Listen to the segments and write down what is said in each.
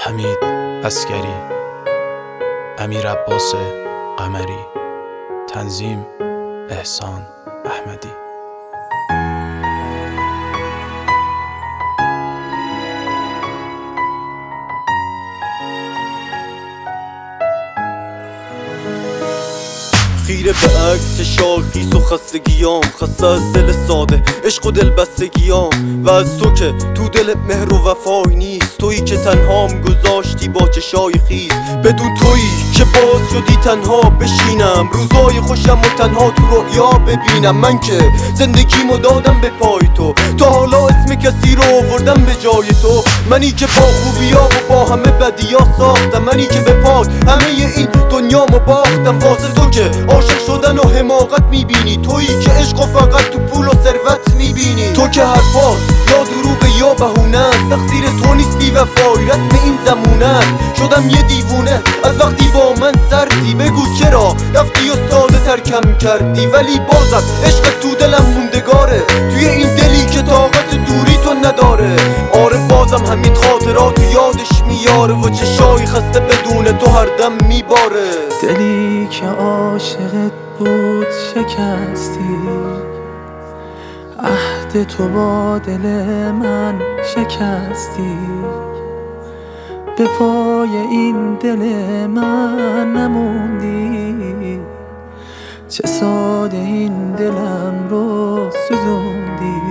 حمید عسکری، امیر عباس قمری، تنظیم احسان احمدی. خیره به عکس شاخیز و خستگیام، خسته از دل ساده عشق و دل بستگیام، و از تو که تو دل مهر و وفای نیست، تویی که تنهام گذاشتی با چشای خیز. بدون تویی که باز شدی تنها بشینم، روزای خوشم و تنها تو رؤیا ببینم. من که زندگیمو دادم به پای تو، تا حالا اسم کسی رو آوردم به جای تو. منی که با خوبیا و با همه بدیا ساختم، منی که به پای همه این دنیامو باختم. واسه تو که عاشق شدن و حماقت میبینی، تویی که عشق و فقط تو پول و ثروت میبینی. تو که حرفات یا دروغ یا بهونه است، تقصیر تو نیست بی‌وفایی، رسم این زمونه است. شدم یه دیوونه از وقتی با من سردی، بگو چرا رفتی و ساده ترکم کردی. ولی بازم عشق تو دلم موندگاره، توی این دلی که طاقت دوری تو نداره. آره بازم همین خاطرات و یادش میاره، و چشای خسته بدون تو هر دم میباره. دلی که عاشقت بود شکستی، عهد تو با دل من شکستی. به پای این دل من نموندی، چه ساده این دلم رو سوزوندی.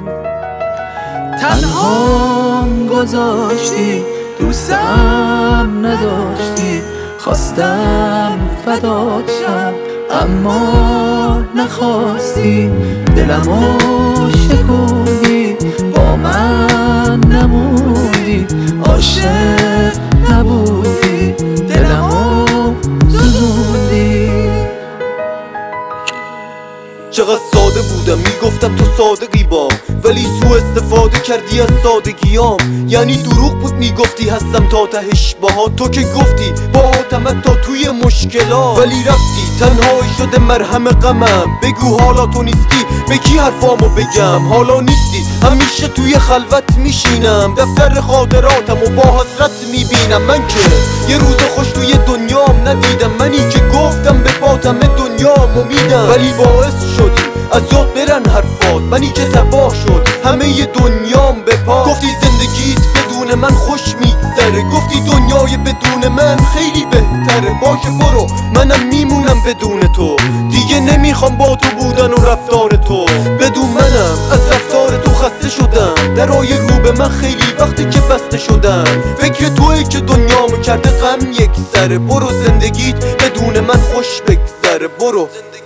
تنهام گذاشتی، دوستم نداشتی، خواستم فدات شم اما نخواستی. دلمو شکوندی، با من نموندی، عاشق نبودی، دلمو سوزوندی. چقدر ساده بودم میگفتم تو صادقی بام، ولی سوء استفاده کردی از سادگیام. یعنی دروغ بود میگفتی هستم تا تهش باهات، تو که گفتی با آتمت تا توی مشکلات. ولی رفتی تنهایی شده مرهم غمم، بگو حالا تو نیستی به کی حرفامو بگم. حالا نیستی همیشه توی خلوت میشینم، دفتر خاطراتم و با حسرت میبینم. من که یه روز خوش توی دنیام ندیدم، منی که گفتم به پاتم دنیامو میدم. ولی باعث شدی از یاد برن حرفات، منی که تباه شد همه ی دنیام به پا. گفتی زندگیت بدون من خوش میگذره، گفتی دنیای بدون من خیلی بهتره. باشه برو منم میمونم بدون تو، دیگه نمیخوام با تو بودن و رفتار تو. بدون منم از رفتار تو خسته شدم، درای رو به من خیلی وقتی که بسته شدم. فکر تویی که دنیامو کرده غم یک سره، برو زندگیت بدون من خوش بگذره. برو